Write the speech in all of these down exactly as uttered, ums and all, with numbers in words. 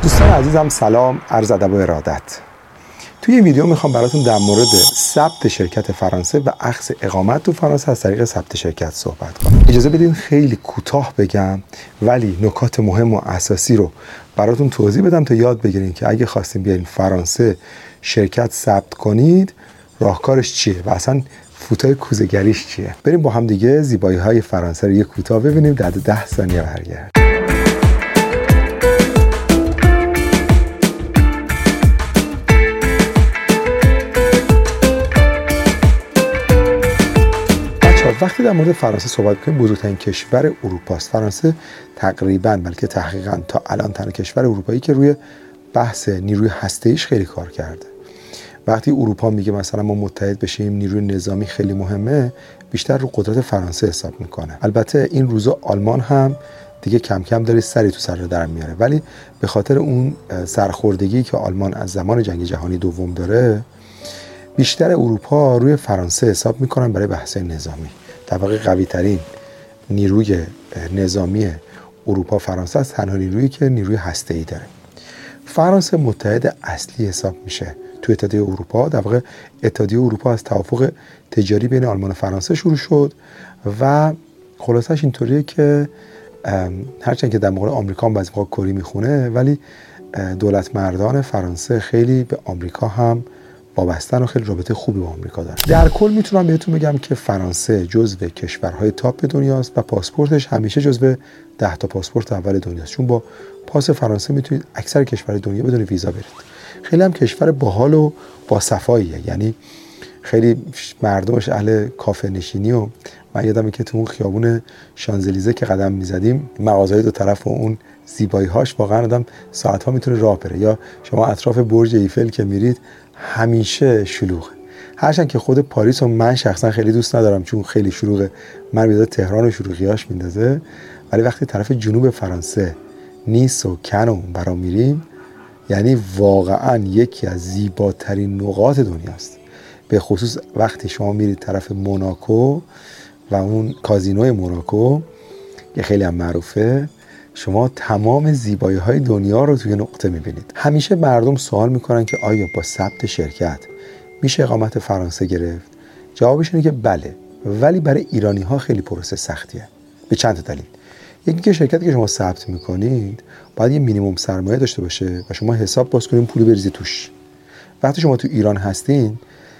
دوستان عزیزم سلام، عرض ادب و ارادت. توی این ویدیو میخوام براتون در مورد ثبت شرکت فرانسه و اخذ اقامت تو فرانسه از طریق ثبت شرکت صحبت کنم. اجازه بدین خیلی کوتاه بگم ولی نکات مهم و اساسی رو براتون توضیح بدم تا یاد بگیرین که اگه خواستین بیاین فرانسه شرکت ثبت کنید راهکارش چیه و اصلا فوتای کوزه‌گریش چیه. بریم با هم دیگه زیبایی‌های فرانسه رو یه کوتاه ببینیم، در ده ثانیه برگرد. وقتی در مورد فرانسه صحبت کنیم، بزرگترین کشور اروپا است. فرانسه تقریباً بلکه تحقیقاً تا الان تنها کشور اروپایی که روی بحث نیروی هسته‌ایش خیلی کار کرده. وقتی اروپا میگه مثلا ما متحد بشیم، نیروی نظامی خیلی مهمه، بیشتر رو قدرت فرانسه حساب میکنه. البته این روزا آلمان هم دیگه کم کم داره سری تو سر در میاره، ولی به خاطر اون سرخوردگی که آلمان از زمان جنگ جهانی دوم داره، بیشتر اروپا روی فرانسه حساب میکنن برای بحث نظامی. در واقع قوی ترین نیروی نظامی اروپا فرانسه است، تنها نیرویی که نیروی هسته‌ای داره. فرانسه متحد اصلی حساب میشه تو اتحادیه اروپا. در واقع اتحادیه اروپا از توافق تجاری بین آلمان و فرانسه شروع شد و خلاصش اینطوریه که هرچند که در مقابل آمریکا هم بعضی موقع کری میخونه، ولی دولت مردان فرانسه خیلی به آمریکا هم وابستن و خیلی رابطه خوبی با آمریکا داره. در کل میتونم بهتون بگم که فرانسه جزو کشورهای تاپ دنیاست و پاسپورتش همیشه جزو ده تا پاسپورت اول دنیاست، چون با پاس فرانسه میتونید اکثر کشورهای دنیا بدون ویزا برید. خیلی هم کشور باحال و با صفاییه، یعنی خیلی مردمش اهل کافه نشینی و من یادمه که تو اون خیابون شانزلیزه که قدم میزدیم، مغازهای دو طرف و اون زیبایی‌هاش واقعا آدم ساعت‌ها میتونه راه بره. یا شما اطراف برج ایفل که میرید همیشه شلوغه. هرچند که خود پاریس رو من شخصا خیلی دوست ندارم چون خیلی شلوغه، من بیاد تهران و شلوغیاش میندازه، ولی وقتی طرف جنوب فرانسه نیس و کن و برا میریم، یعنی واقعا یکی از زیباترین نقاط دنیاست. به خصوص وقتی شما میرید طرف موناکو و اون کازینوی موناکو که خیلی هم معروفه، شما تمام زیبایی های دنیا رو توی نقطه میبینید. همیشه مردم سوال میکنن که آیا با ثبت شرکت میشه اقامت فرانسه گرفت؟ جوابش اینه که بله، ولی برای ایرانی ها خیلی پروسه سختیه به چند تا دلیل. یکی که شرکتی که شما ثبت میکنید باید یه مینیمم سرمایه داشته باشه و شما حساب باز کنید، پول بریزید توش. وقتی شما تو ایران هستین،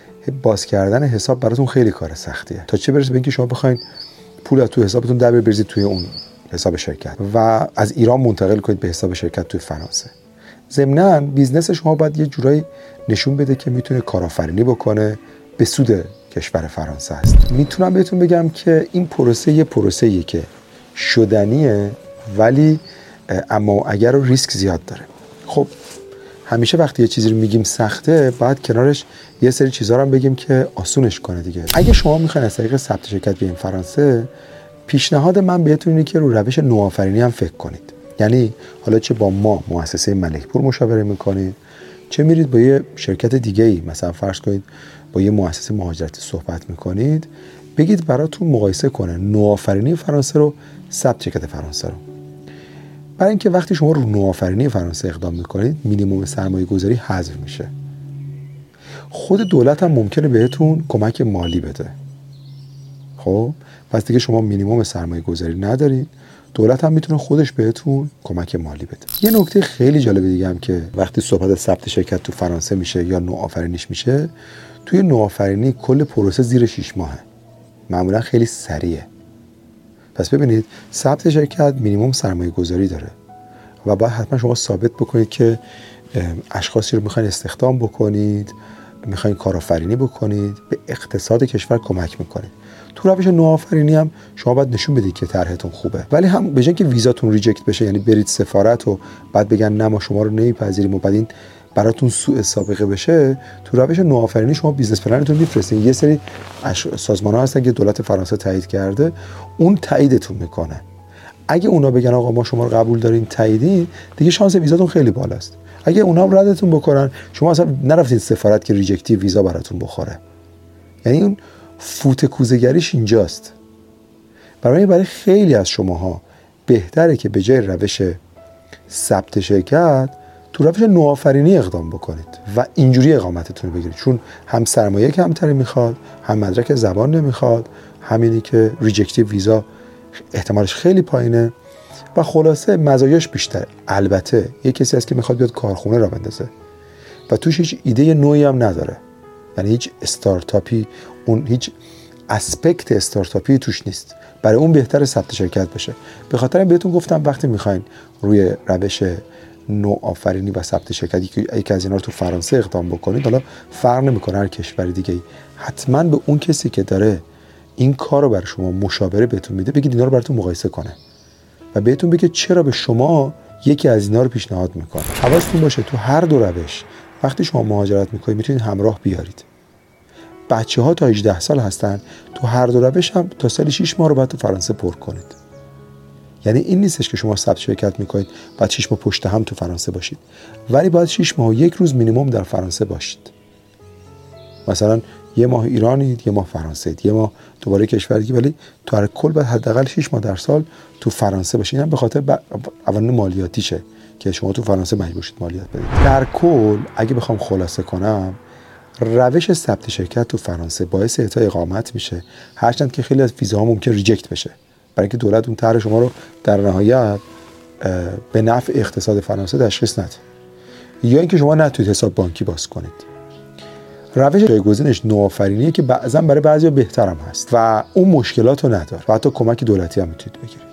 باز کردن حساب براتون خیلی کار سختیه، تا چه برسه به اینکه شما بخواید پول تو حسابتون در بریزید توی اون حساب شرکت و از ایران منتقل کنید به حساب شرکت توی فرانسه. ضمناً بیزنس شما باید یه جورایی نشون بده که میتونه کارآفرینی بکنه به سود کشور فرانسه است. میتونم بهتون بگم که این پروسه یه پروسه‌ایه که شدنیه، ولی اما اگر رو ریسک زیاد داره. خب همیشه وقتی یه چیزی رو میگیم سخته، باید کنارش یه سری چیزا رو هم بگیم که آسونش کنه دیگه. اگه شما میخواین از طریق ثبت شرکت بیاین فرانسه، پیشنهاد من بهتون اینه که رو روش نوآفرینی هم فکر کنید. یعنی حالا چه با ما مؤسسه ملک‌پور مشاوره میکنید، چه میرید با یه شرکت دیگه‌ای، مثلا فرض کنید با یه مؤسسه مهاجرتی صحبت میکنید، بگید براتون مقایسه کنه نوآفرینی فرانسه رو ثبت شرکت فرانسه رو. برای اینکه وقتی شما رو نوآفرینی فرانسه اقدام میکنید، مینیمم سرمایه گذاری حذف میشه. خود دولت هم ممکنه بهتون کمک مالی بده. خب پس دیگه شما مینیمم سرمایه گذاری ندارید، دولت هم میتونه خودش بهتون کمک مالی بده. یه نکته خیلی جالب دیگه هم که وقتی صحبت از ثبت شرکت تو فرانسه میشه یا نوآفرینیش میشه، توی نوآفرینی کل پروسه زیر شش ماهه، معمولا خیلی سریعه. پس ببینید ثبت شرکت مینیمم سرمایه گذاری داره و باید حتما شما ثابت بکنید که اشخاصی رو میخواین استخدام بکنید، میخواین کارآفرینی بکنید، به اقتصاد کشور کمک میکنید. تو روش نوآفرینی هم شما باید نشون بدید که طرحتون خوبه، ولی هم به جای اینکه ویزاتون ریجکت بشه، یعنی برید سفارت و بعد بگن نه ما شما رو نمیپذیریم و بعد این براتون سوء سابقه بشه، تو روش نوآفرینی شما بیزنس پلنتون میفرستین، یه سری سازمان‌ها هستن که دولت فرانسه تایید کرده، اون تاییدتون میکنه. اگه اونا بگن آقا ما شما رو قبول داریم، تاییدین، دیگه شانس ویزاتون خیلی بالاست. اگه اونا هم ردتون بکنن، شما اصلا نرفتید سفارت که ریجکتی ویزا براتون بخوره. یعنی اون فوت کوزه‌گریش اینجاست. برای برای خیلی از شماها بهتره که به جای روش ثبت شرکت تو روش نوآفرینی اقدام بکنید و اینجوری اقامتتون رو بگیرید، چون هم سرمایه کمتری میخواد، هم مدرک زبان نمیخواد، همینی که ریجکتیو ویزا احتمالش خیلی پایینه و خلاصه مزایاش بیشتره. البته یه کسی هست که میخواد بیاد کارخونه را بندازه و توش هیچ ایده نوعی هم نداره، یعنی هیچ استارتاپی، اون هیچ اسپکت استارتاپی توش نیست، برای اون بهتره ثبت شرکت بشه. به خاطر این بهتون گفتم وقتی میخواین روی روش نوآفرینی و ثبت شرکت یکی از اینا رو تو فرانسه اقدام بکنید، حالا فرق نمیکنه هر کشور دیگه ای، حتما به اون کسی که داره این کار رو برای شما مشاوره بهتون میده بگید اینا رو براتون مقایسه کنه و بهتون بگه چرا به شما یکی از اینا رو پیشنهاد میکنه. حواستون باشه تو هر دو روش وقتی شما مهاجرت میکنید میتونید همراه بیارید. بچه ها تا هجده سال هستن، تو هر دو روش هم تا سال شش ماه رو باید تو فرانسه پر کنید. یعنی این نیستش که شما ثبت شرکت میکنید بعد شش ماه پشت هم تو فرانسه باشید، ولی باید شش ماه و یک روز مینیمم در فرانسه باشید. مثلا یه ماه ایرانید، یه ماه فرانسه اید، یه ماه دوباره کشور دیگه، ولی تو هر کل باید حداقل شش ماه در سال تو فرانسه باشید. این به خاطر ب... عوامل مالیاتیشه که شما تو فرانسه مجبور شید مالیات بدید. در کل اگه بخوام خلاصه کنم، روش ثبت شرکت تو فرانسه باعث اعطای اقامت میشه، هرچند که خیلی از ویزاها ممکن ریجکت بشه، برای اینکه دولت اون طرح شما رو در نهایت به نفع اقتصاد فرانسه تشخیص نده، یا اینکه شما نتونید حساب بانکی باز کنید. روش جایگزینش نوآفرینیه که بعضا برای بعضیا بهتر هم هست و اون مشکلات رو نداره و حتی کمک دولتی هم میتونید بگیرید،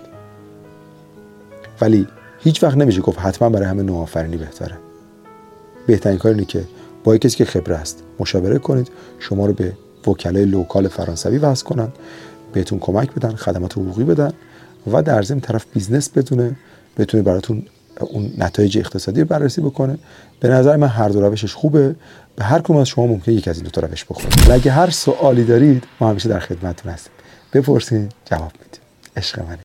ولی هیچ وقت نمیشه گفت حتما برای همه نوآفرینی بهتره. بهترین کار اینه که با کسی که خبره است مشاوره کنید، شما رو به وکلای لوکال فرانسوی وصل کنن، بهتون کمک بدن، خدمات حقوقی بدن و در ضمن طرف بیزنس بدونه، بتونه براتون اون نتایج اقتصادی رو بررسی بکنه. به نظر من هر دو روشش خوبه، به هر کدوم از شما ممکنه یک از این دو تا روش بخوره. اگه هر سوالی دارید ما همیشه در خدمتتون هستیم، بپرسین جواب میدیم. عشق منی.